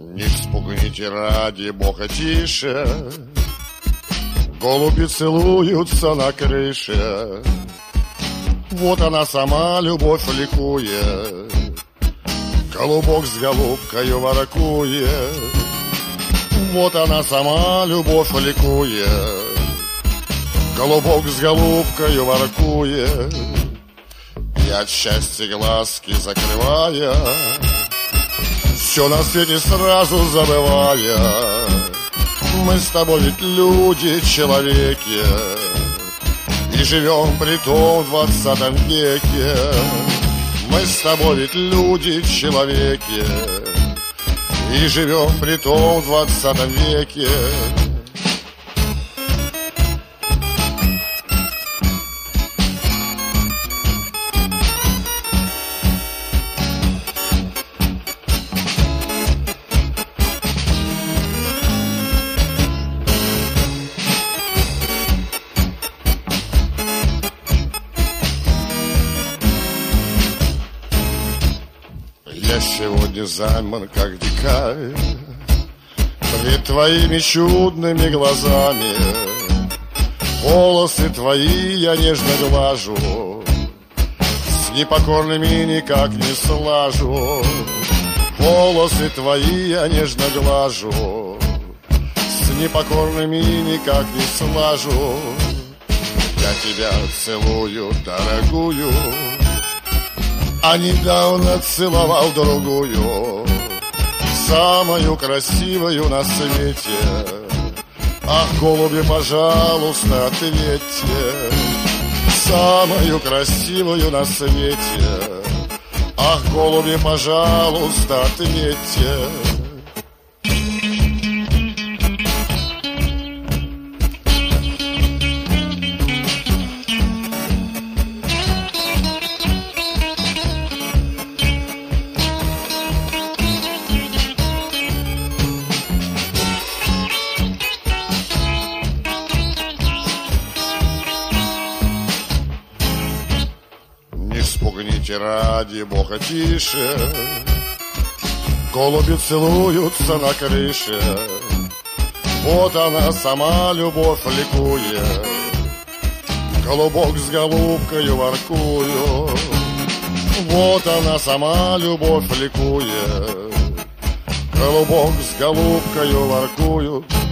Не вспугните ради бога тише, голуби целуются на крыше. Вот она сама, любовь ликует, голубок с голубкою воркует. Вот она сама, любовь ликует, голубок с голубкою воркует. И от счастья глазки закрывая, все на свете сразу забывая, мы с тобой ведь люди, человеки, и живем при том в 20 веке. Мы с тобой ведь люди, человеки, и живем при том в 20 веке. Я сегодня займан, как дикарь, пред твоими чудными глазами. Волосы твои я нежно глажу, с непокорными никак не слажу. Волосы твои я нежно глажу, с непокорными никак не слажу. Я тебя целую, дорогую, а недавно целовал другую, самую красивую на свете. Ах, голуби, пожалуйста, ответьте, самую красивую на свете. Ах, голуби, пожалуйста, ответьте. Не вспугните ради бога тише, голуби целуются на крыше. Вот она сама, любовь ликует, голубок с голубкою воркует. Вот она сама, любовь ликует, голубок с голубкою воркует.